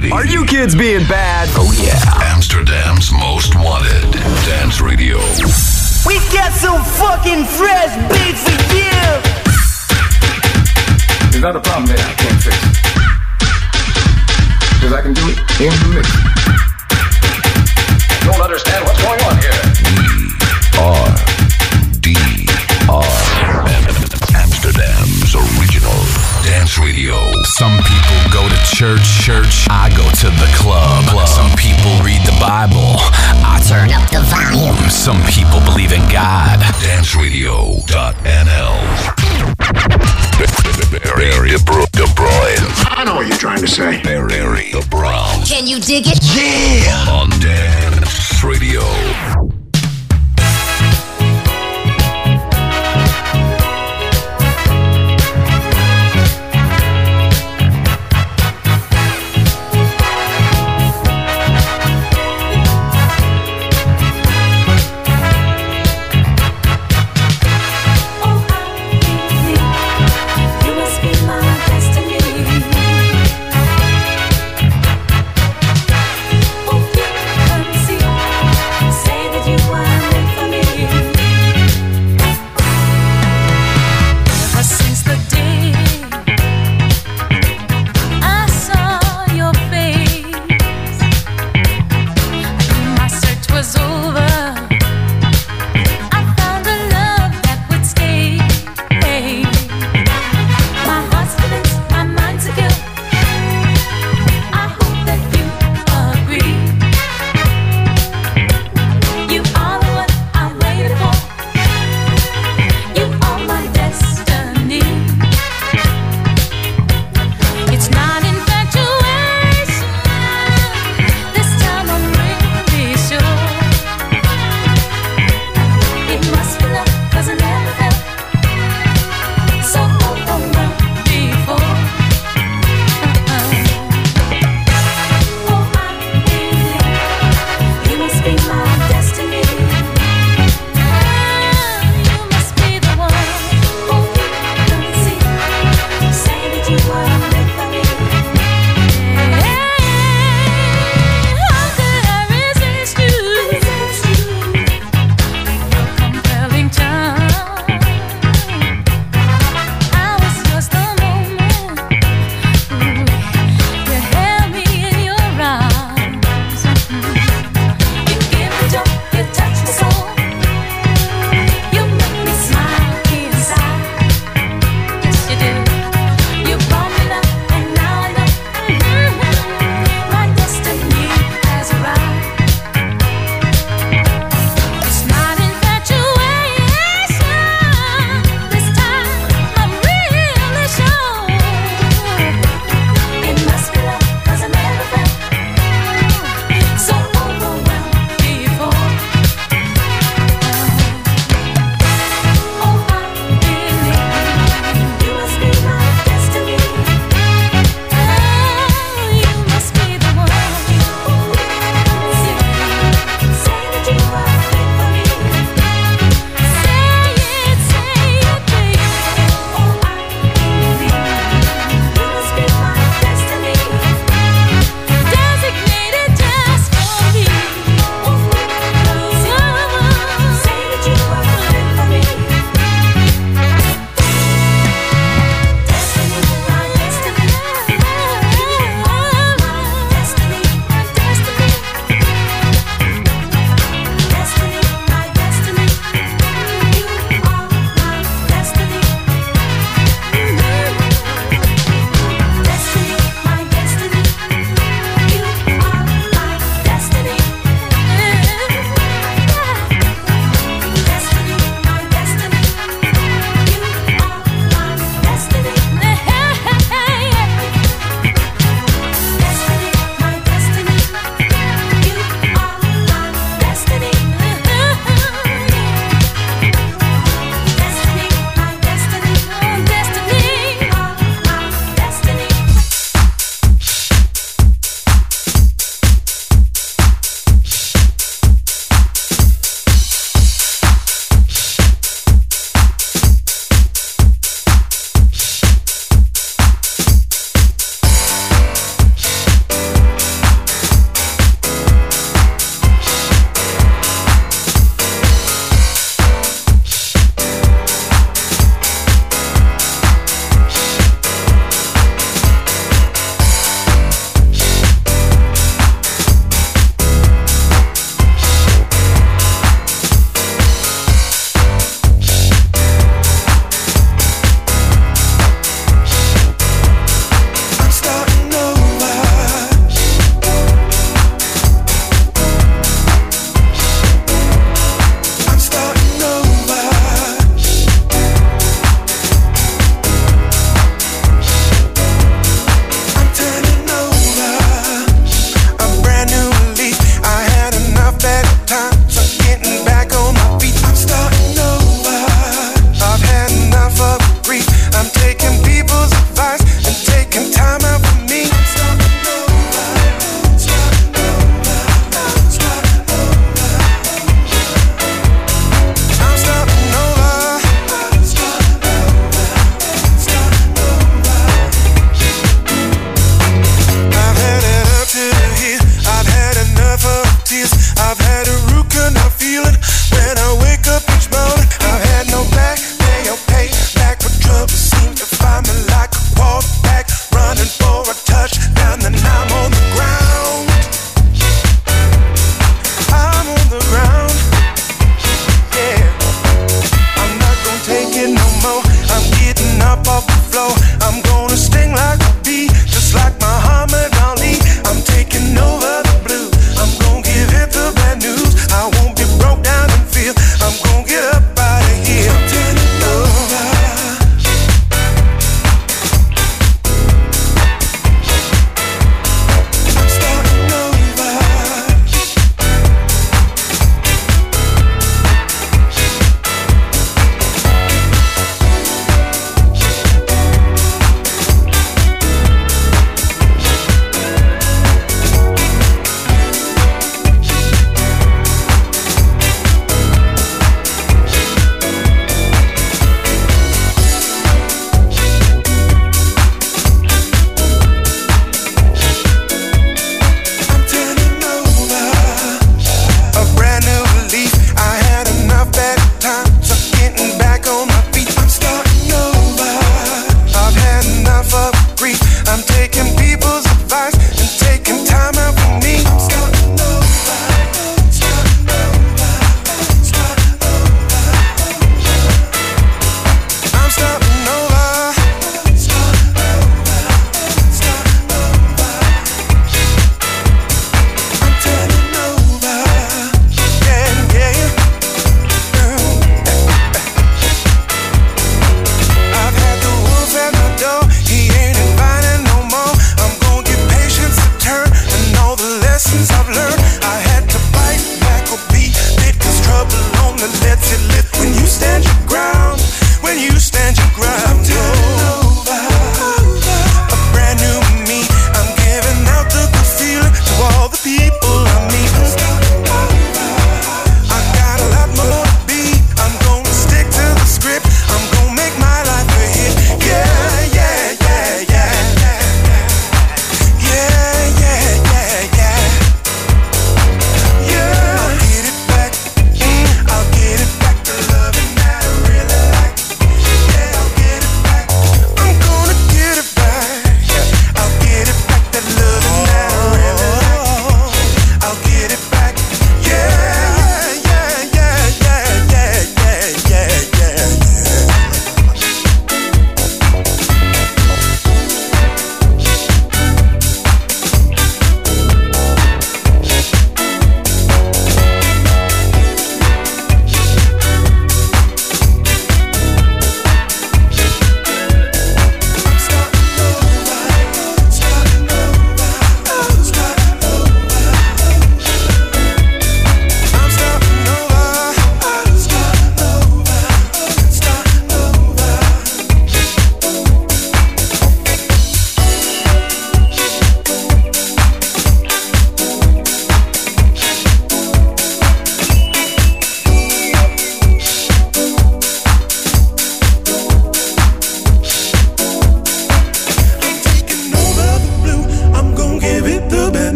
city. Are you kids being bad? Oh yeah. Amsterdam's most wanted dance radio. We got some fucking fresh beats for you. There's not a problem there I can't fix. Because I can do it in the mix. Don't understand what's going on here. We are Amsterdam's original dance radio. Some people go to church, I go to the club. Some people read the Bible, I turn up the volume. Some people believe in God. DanceRadio.nl. Barry De Bruyne. I know what you're trying to say. Barry the Brown. Can you dig it? Yeah! On Dance Radio.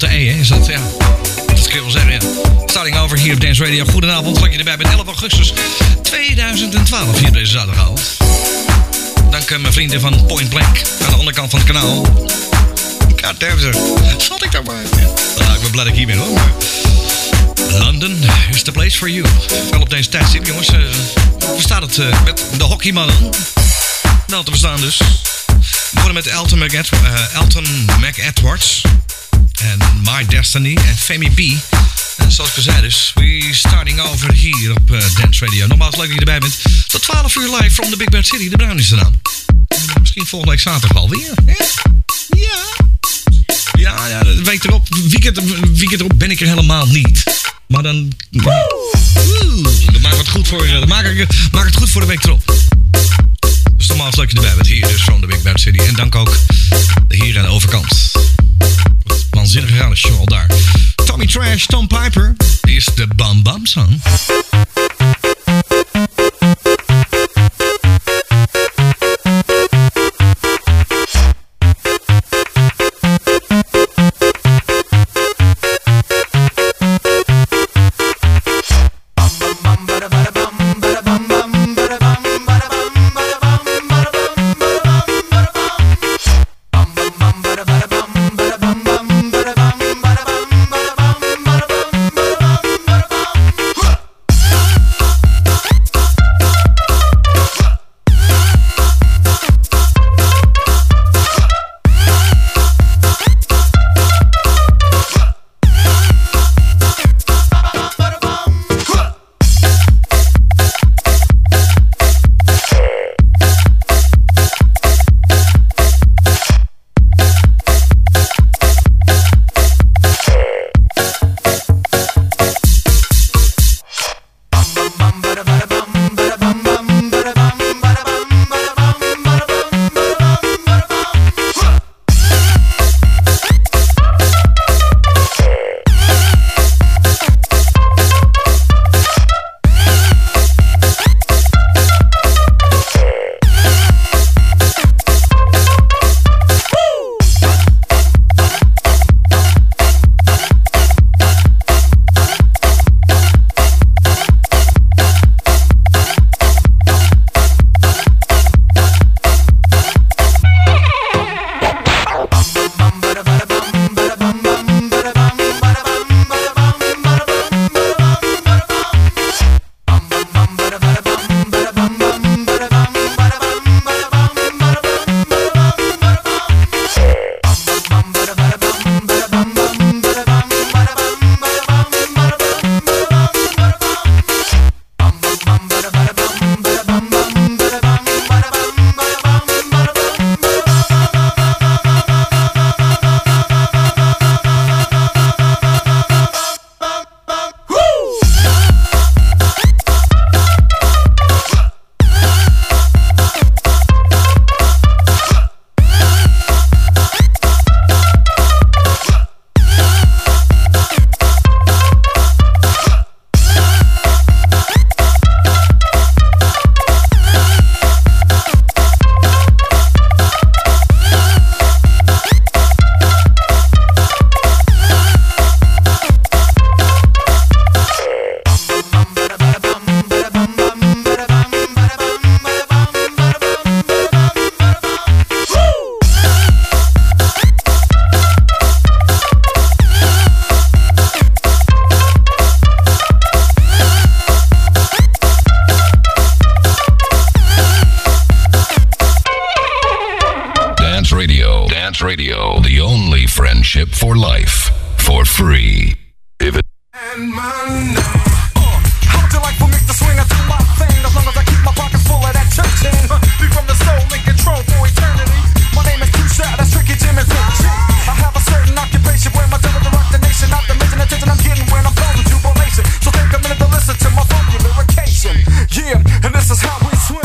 de E, hè? Is dat, ja. Dat kun je wel zeggen, ja. Starting over hier op Dance Radio. Goedenavond, dat je erbij bent. 11 augustus 2012 hier op deze zaterdagavond. Dank mijn vrienden van Point Blank aan de onderkant van het kanaal. God damn ze. Zat ik daar maar. Ja. Ik ben blij dat ik hier ben, hoor. Maar London is the place for you. Wel op deze tijdstip, jongens. Hoe staat het met de hockeymannen? Wel te verstaan dus. We begonnen met Elton McEdwards. En My Destiny en Femi B. En zoals ik al zei dus, we starting over hier op Dance Radio. Nogmaals, leuk dat je erbij bent. Tot 12 uur live from the Big Bad City. De Bruin is eraan. Misschien volgende week zaterdag alweer. Ja, de week erop, weekend erop ben ik er helemaal niet. Maar dan maak het goed voor, maak het goed voor de week erop. Dus nogmaals, leuk dat je erbij bent. Hier dus from the Big Bad City. En dank ook de hier aan de overkant. Waanzinnige radioshow al daar. Tommy Trash, Tom Piper is de Bam Bam Song. Radio, the only friendship for life, for free. If it and man, how'd you like for me to swing and do my thing? As long as I keep my pockets full of that churching. Be from the soul in control for eternity. My name is Too Shot, that's Tricky Jim and Big G. I have a certain occupation where my devil to rock the nation. Not the mission attention I'm getting when I'm causing jubilation. So take a minute to listen to my funky lyrication. Yeah, and this is how we swing.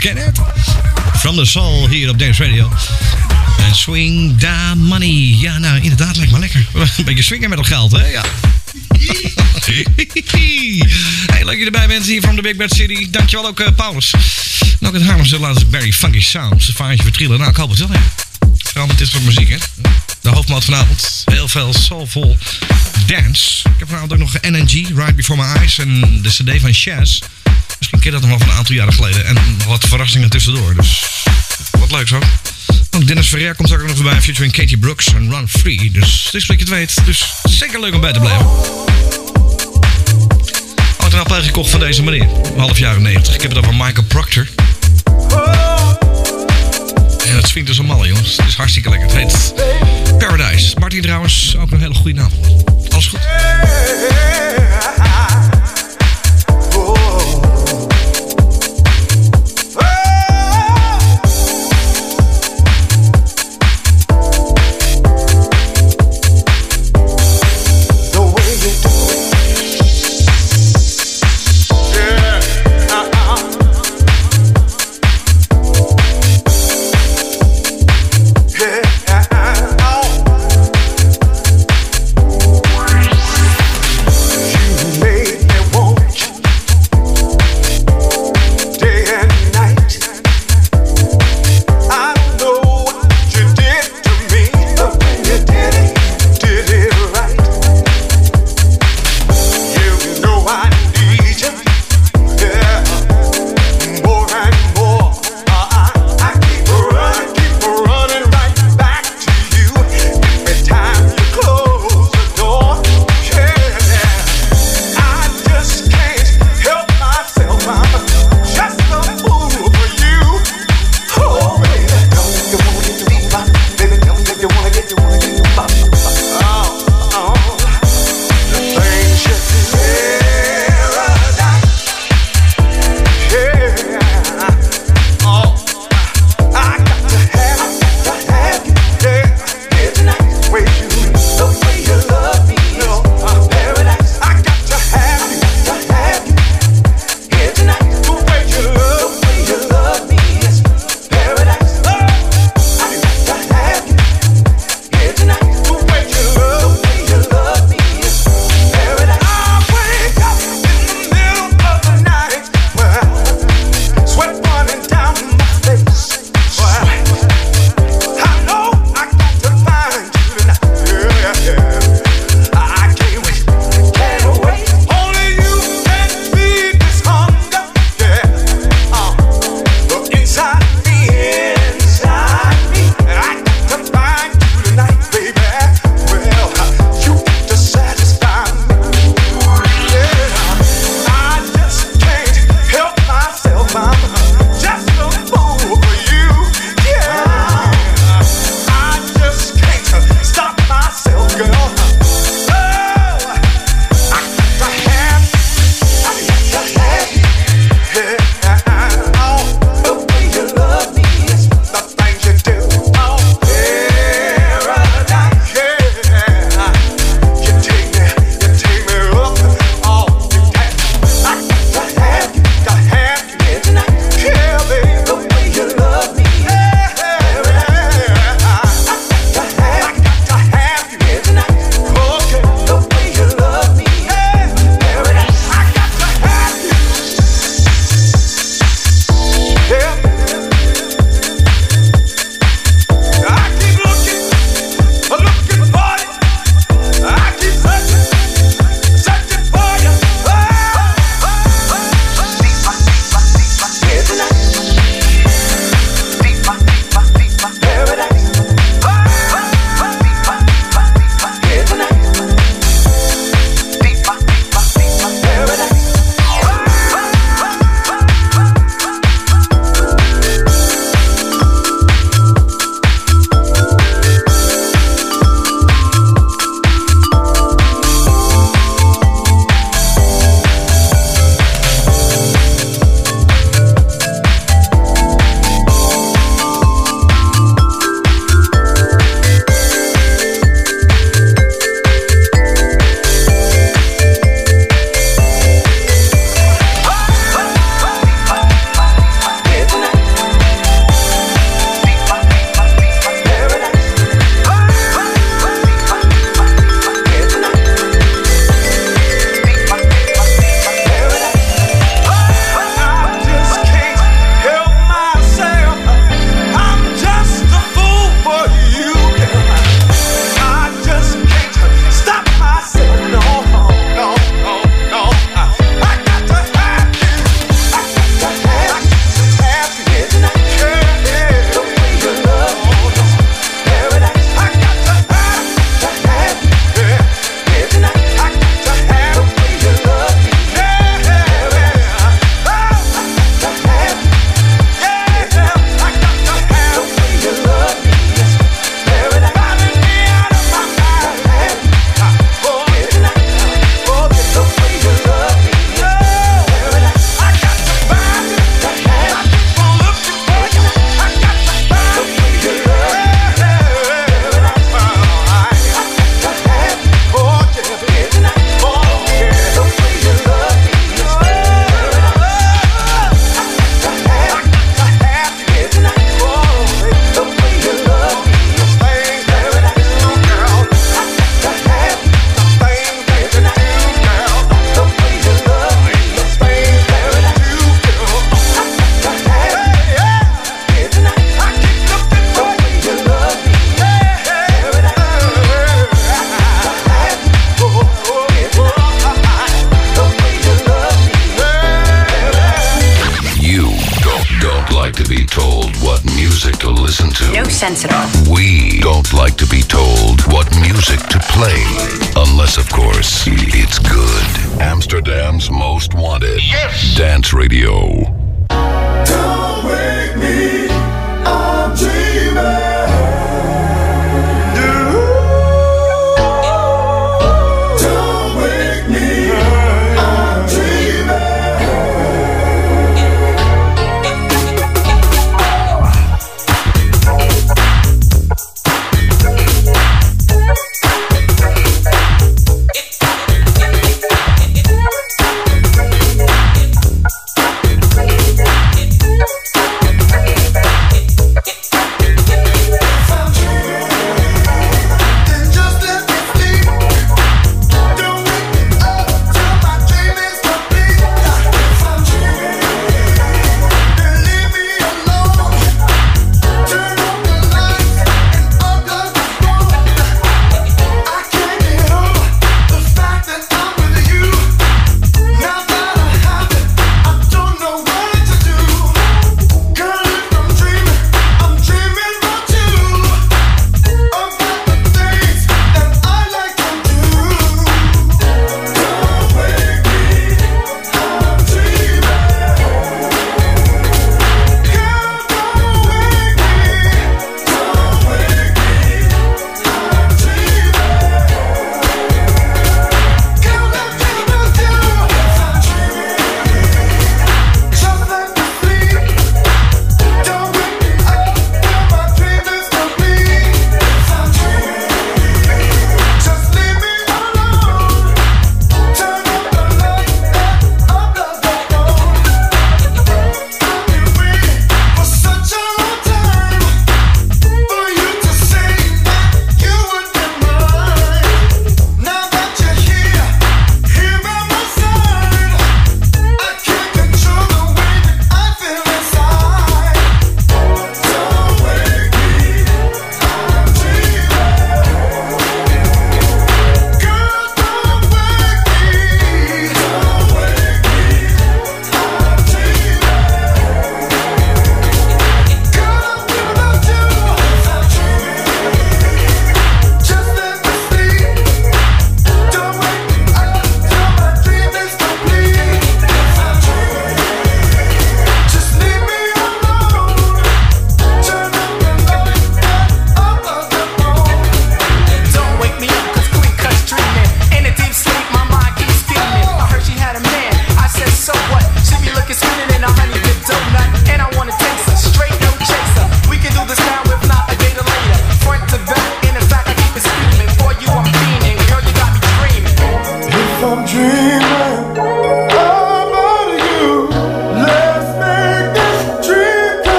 ken je het? From the Soul hier op Dance Radio. En swing da money. Ja, nou inderdaad, lijkt me lekker. Een beetje swingen met dat geld, hè? Ja. Hey, leuk dat je erbij bent hier van de Big Bad City. Dankjewel ook Paulus. En ook het Haarlemse laatste Barry Funky Sounds. Een vaartje vertrillen. Nou, ik hoop het wel, hè. Vooral met dit soort muziek, hè. De hoofdmoot vanavond. Heel veel soulful dance. Ik heb vanavond ook nog NNG, Right Before My Eyes. En de cd van Shaz. Misschien ken je dat nog wel van een aantal jaren geleden. En nog wat verrassingen tussendoor. Dus wat leuks ook. Ook Dennis Ferrer komt ook nog voorbij. Featuring Katie Brooks en Run Free. Dus het is wat je het weet. Dus zeker leuk om bij te blijven. Had een appel gekocht van deze meneer. Half jaren 90. Ik heb het over Michael Proctor. En het swingt dus een malle, jongens. Het is hartstikke lekker. Het heet Paradise. Martin trouwens, ook een hele goede naam. Alles goed? sensitive. We don't like to be told what music to play, unless, of course, it's good. Amsterdam's most wanted. Yes! Dance Radio. Don't wake me, I'm dreaming.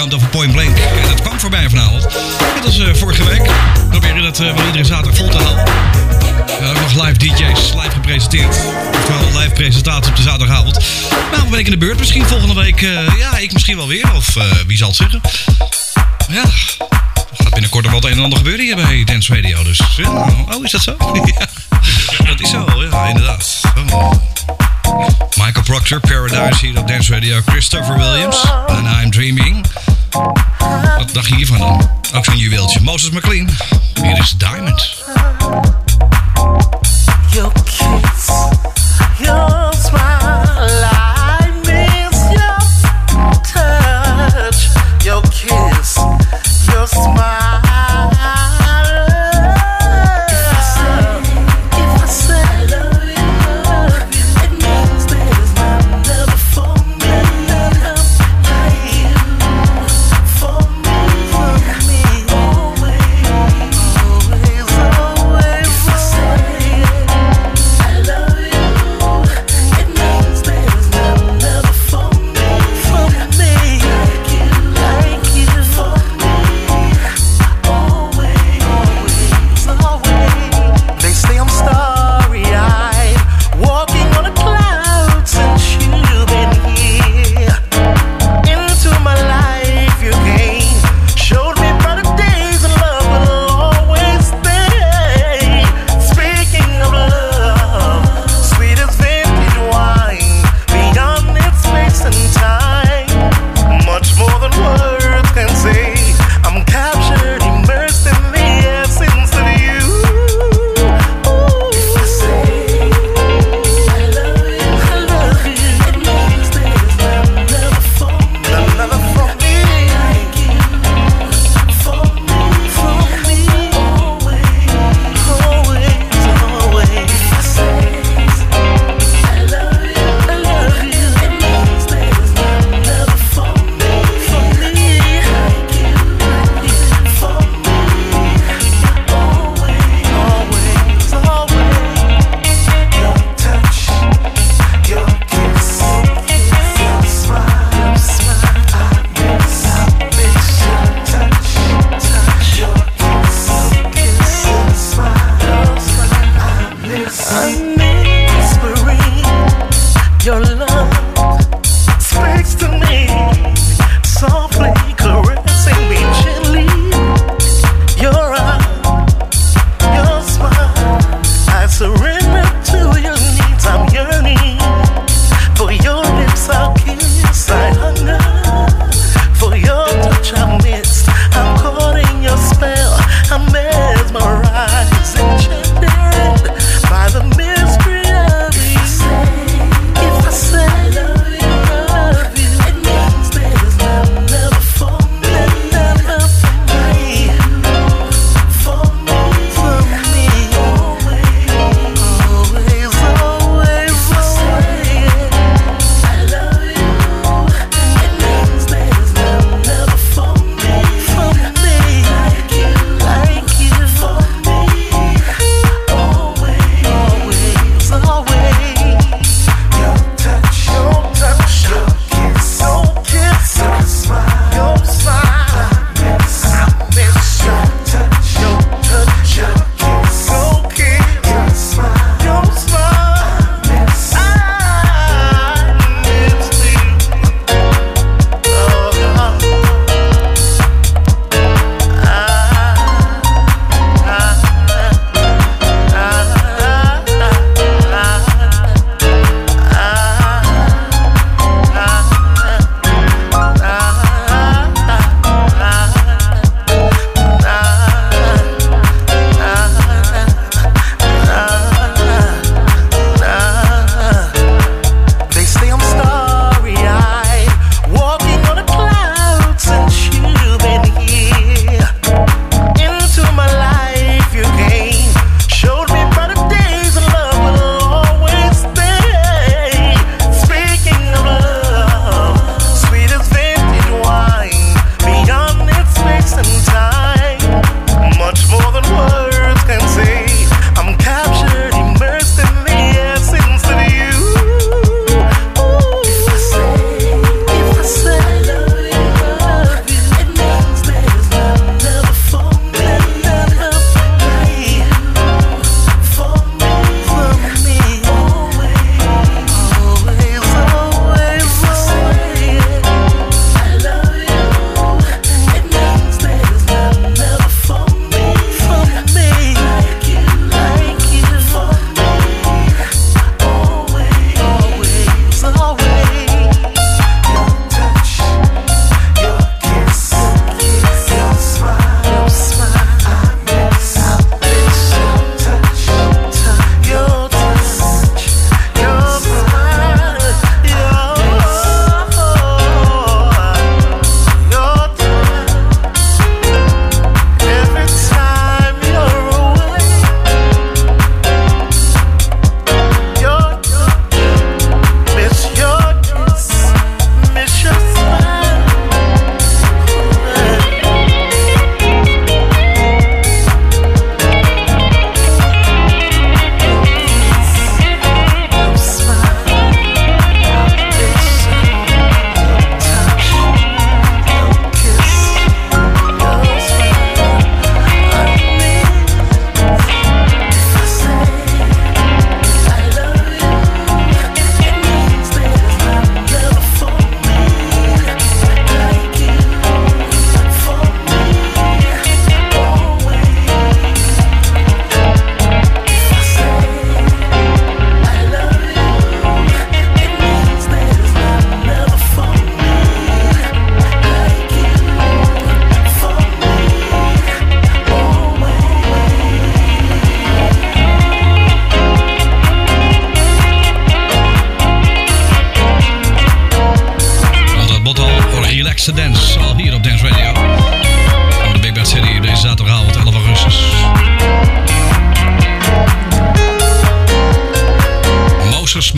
Underground over Point Blank. En dat kwam voorbij vanavond. Net als vorige week. We proberen dat wel iedere zaterdag vol te houden. Ook nog live DJ's, live gepresenteerd. Oftewel live presentatie op de zaterdagavond. Nou, ben ik in de beurt. Misschien volgende week, ik misschien wel weer. Of wie zal het zeggen. Ja, gaat binnenkort nog wat een en ander gebeuren hier bij Dance Radio. Dus, oh, is dat zo? Ja, dat is zo, ja, inderdaad. Oh. Michael Proctor, Paradise hier op Dance Radio. Christopher Williams, and I'm Dreaming. Wat dacht je hiervan dan? Ook zo'n juweeltje. Moses McLean, hier is Diamond. Your kiss, your smile, I miss your touch. Your kiss, your smile. If I say I love you, it means there's none other for me. For me, always, always, always.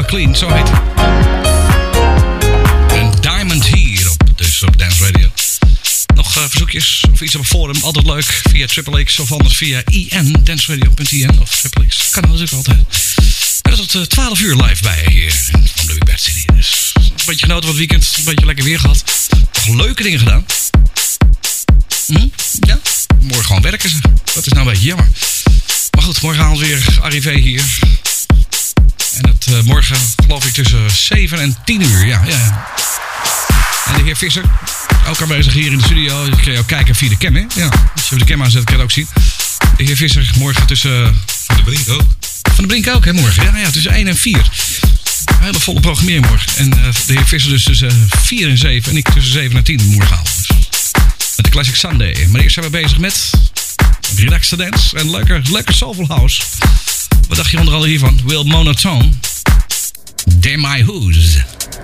McLean, zo heet hij. En Diamond hier op Dance Radio. Nog verzoekjes of iets op het forum, altijd leuk. Via XXX of anders via danceradio.in of XXX. Kan natuurlijk altijd. En dat is tot 12 uur live bij je hier van de Big Bad City. Dus een beetje genoten van het weekend, een beetje lekker weer gehad. Nog leuke dingen gedaan. Ja, morgen gewoon werken ze. Dat is nou een beetje jammer. Maar goed, morgenavond weer arrivé hier. En dat morgen geloof ik tussen 7 en 10 uur. Ja. En de heer Visser, ook aanwezig hier in de studio. Je kun je ook kijken via de cam, hè? Ja, als je de cam aanzet, kan je het ook zien. De heer Visser morgen tussen... Van de Brink ook. Van de Brink ook, hè, morgen. Ja, tussen 1 en 4. Een hele volle programmering morgen. En de heer Visser dus tussen 4 en 7. En ik tussen 7 en 10 morgenavond. Dus met de Classic Sunday. Maar eerst zijn we bezig met relaxed dance en lekker soulful house. Wat dacht je onder andere hiervan? Will Monotone. Damn My Who's.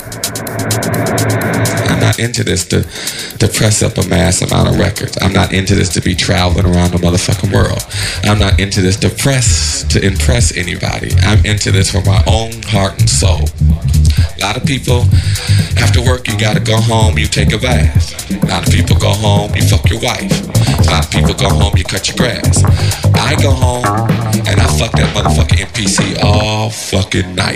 I'm not into this to press up a mass amount of records. I'm not into this to be traveling around the motherfucking world. I'm not into this to impress anybody. I'm into this for my own heart and soul. A lot of people, after work, you gotta go home, you take a bath. A lot of people go home, you fuck your wife. A lot of people go home, you cut your grass. I go home, and I fuck that motherfucking MPC all fucking night.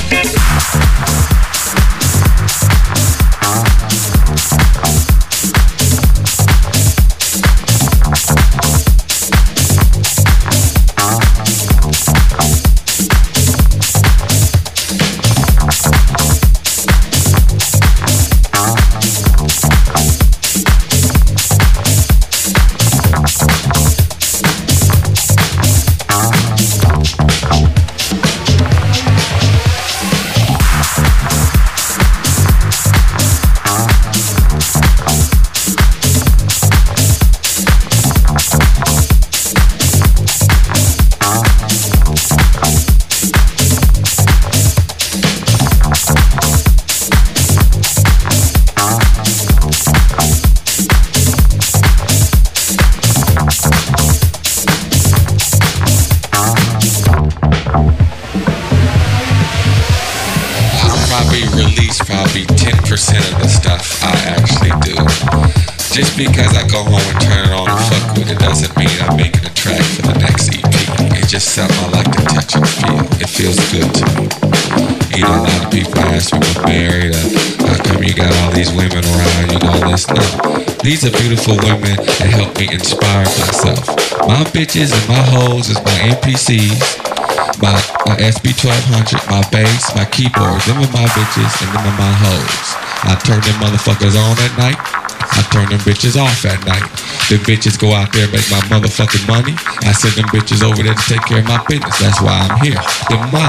Probably 10% of the stuff I actually do. Just because I go home and turn it on and fuck with it doesn't mean I'm making a track for the next EP. It's just something I like to touch and feel. It feels good to me. You know, a lot of people ask me, I'm married, how come you got all these women around, you know this? No, these are beautiful women that help me inspire myself. My bitches and my hoes is my MPCs. My SB1200, my bass, my keyboards, them are my bitches and them are my hoes. I turn them motherfuckers on at night. I turn them bitches off at night. The bitches go out there and make my motherfucking money. I send them bitches over there to take care of my business. That's why I'm here. Them my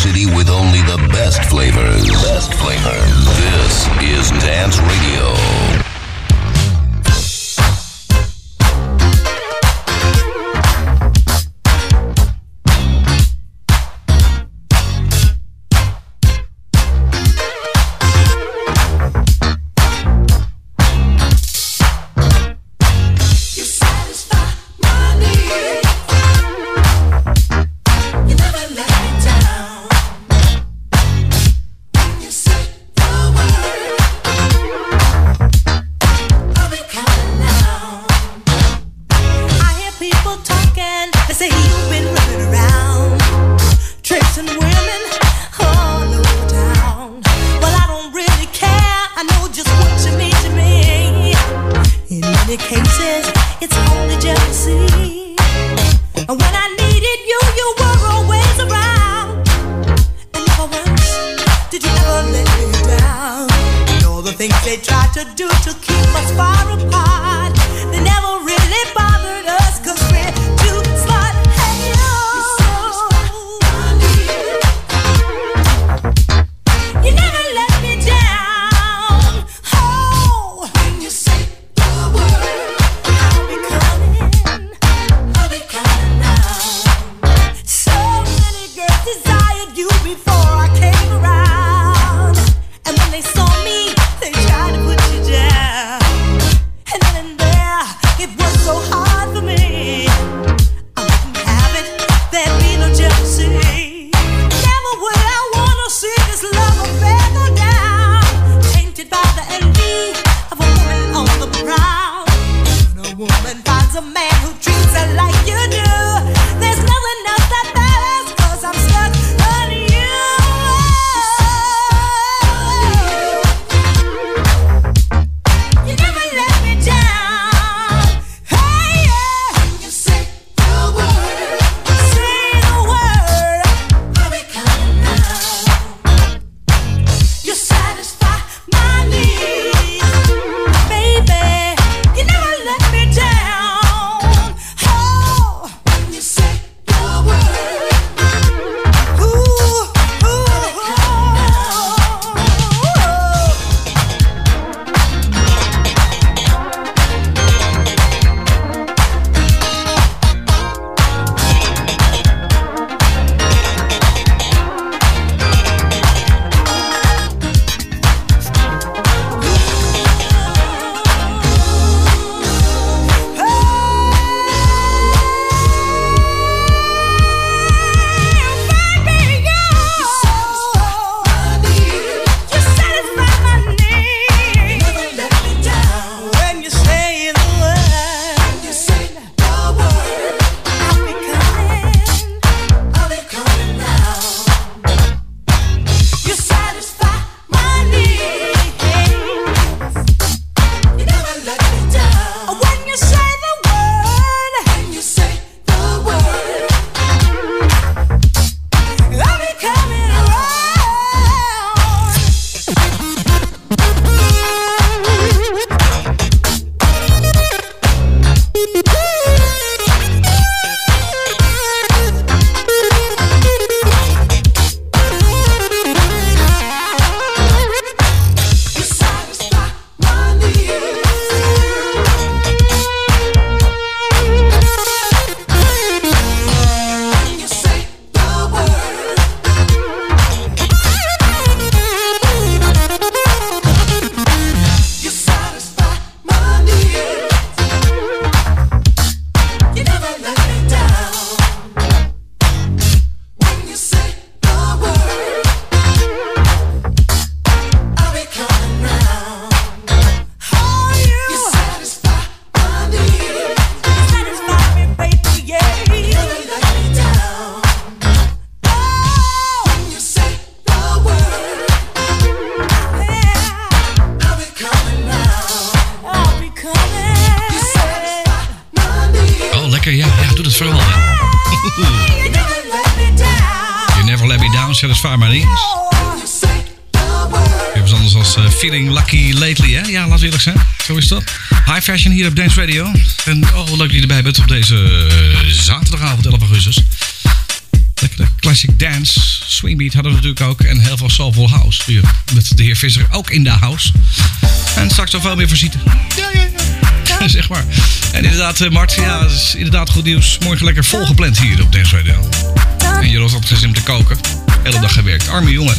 city with only the best flavors. Best flavors. This is Dance Radio. Satisfy My Needs. Even anders als Feeling Lucky Lately, hè? Ja, laat eerlijk zijn. Zo is dat. High Fashion hier op Dance Radio. En oh, leuk dat je erbij bent op deze zaterdagavond, 11 augustus. Lekkere classic dance. Swingbeat hadden we natuurlijk ook. En heel veel Soulful House. Hier, met de heer Visser ook in de house. En straks nog veel meer visite. Ja. Zeg maar. En inderdaad, Mart, ja, dat is inderdaad goed nieuws. Morgen lekker volgepland hier op Dance Radio. En je had altijd gezin om te koken. Hele dag gewerkt. Arme jongen.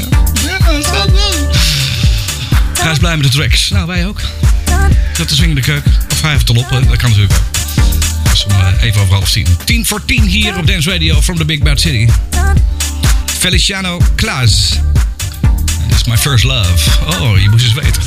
Hij is blij met de tracks. Nou, wij ook. Dat de swingende keuken. Of hij heeft het al op. Dat kan natuurlijk ook. Dat is om even over 9:30. 9:50 hier op Dance Radio from the Big Bad City. Feliciano Klaas. This is my first love. Oh, je moest eens weten.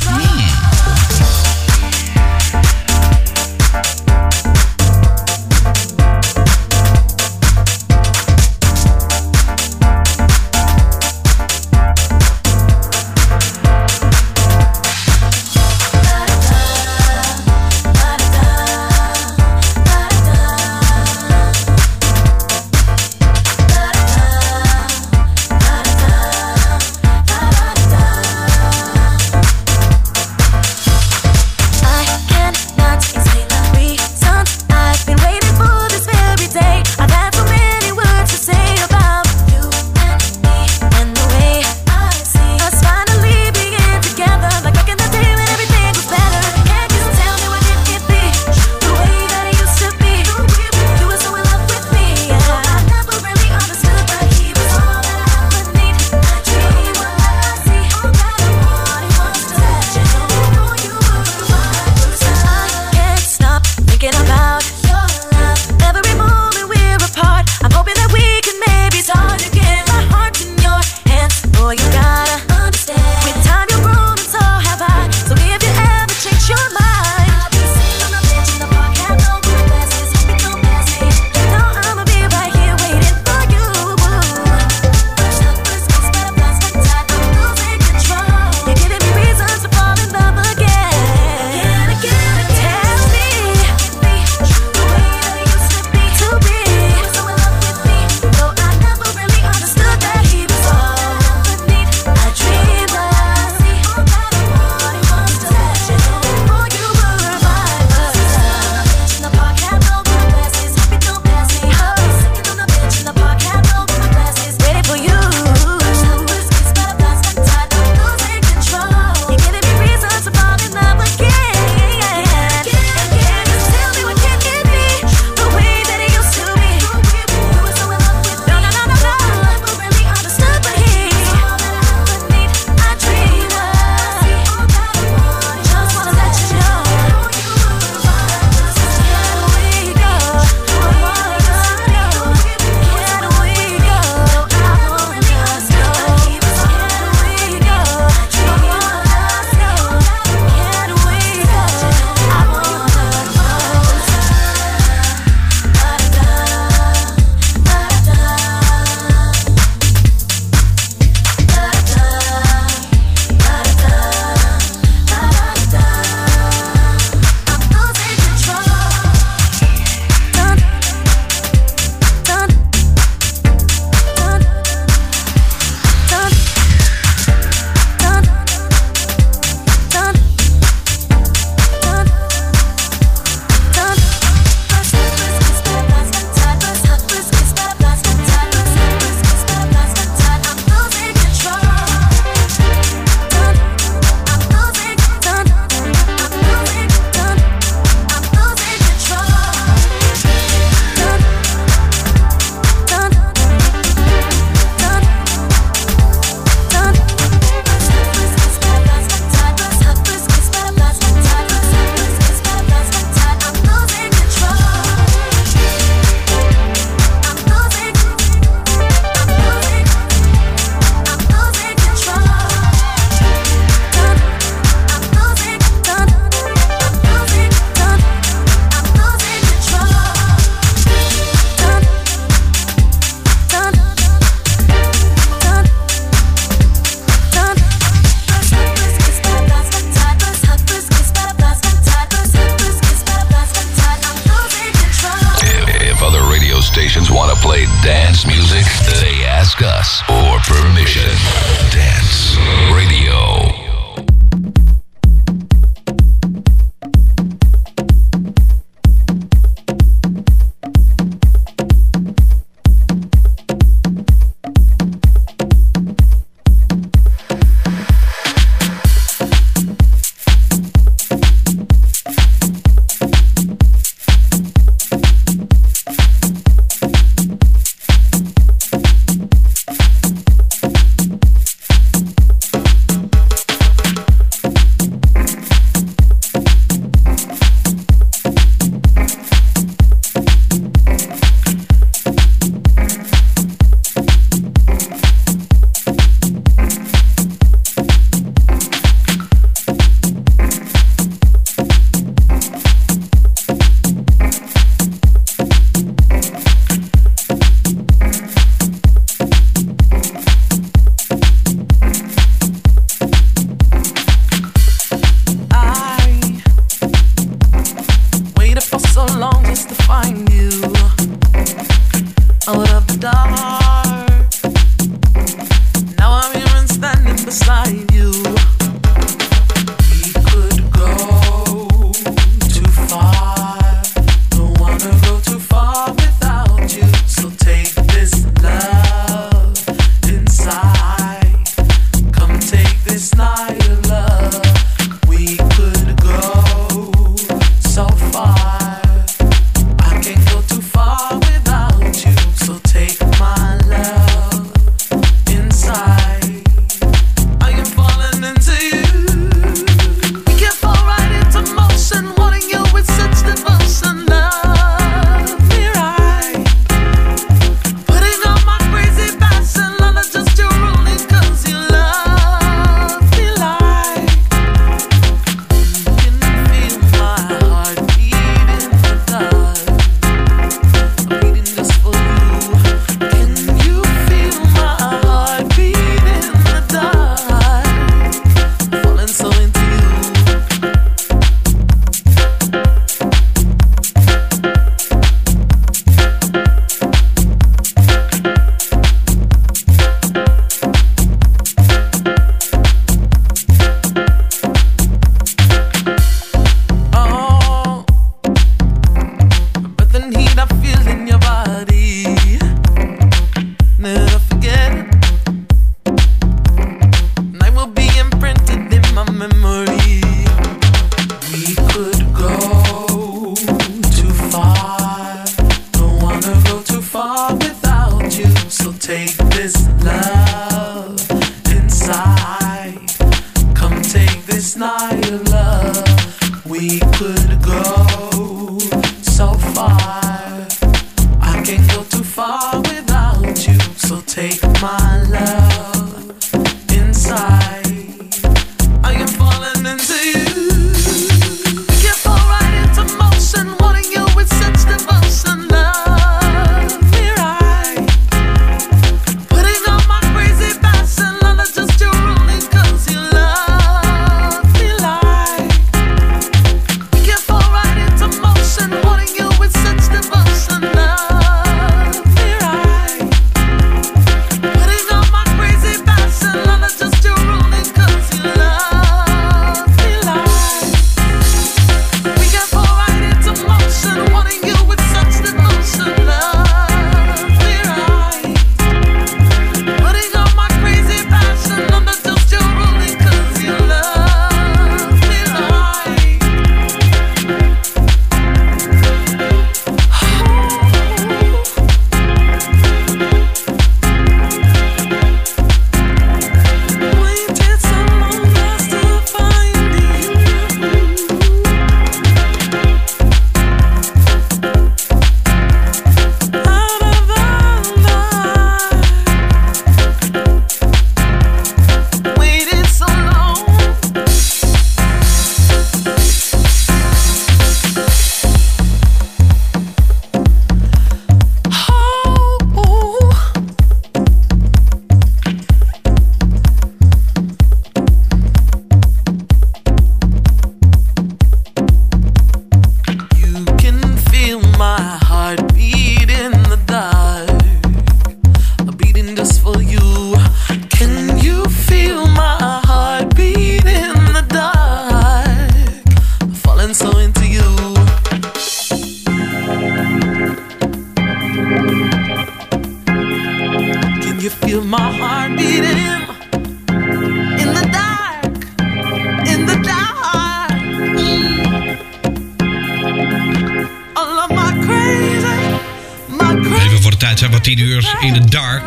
10 uur in the dark.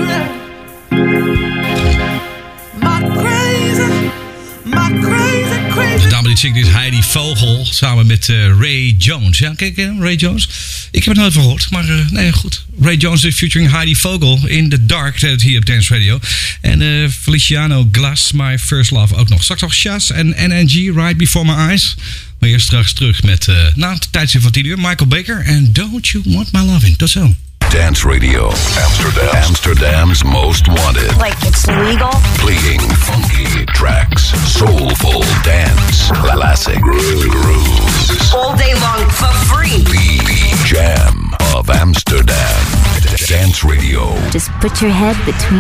De dame die zingt is Heidi Vogel samen met Ray Jones. Ja, kijk, Ray Jones. Ik heb het nooit van gehoord, maar nee, goed. Ray Jones is featuring Heidi Vogel in the dark. Dat hier op Dance Radio. En Feliciano Glass, My First Love ook nog. Straks nog Shaz en NNG, Right Before My Eyes. Maar eerst straks terug met, na het tijdstip van 10 uur, Michael Baker en Don't You Want My Loving. Tot zo. Dance Radio, Amsterdam's most wanted. Like it's illegal? Playing funky tracks, soulful dance, classic grooves. All day long for free. The Jam of Amsterdam. Dance Radio. Just put your head between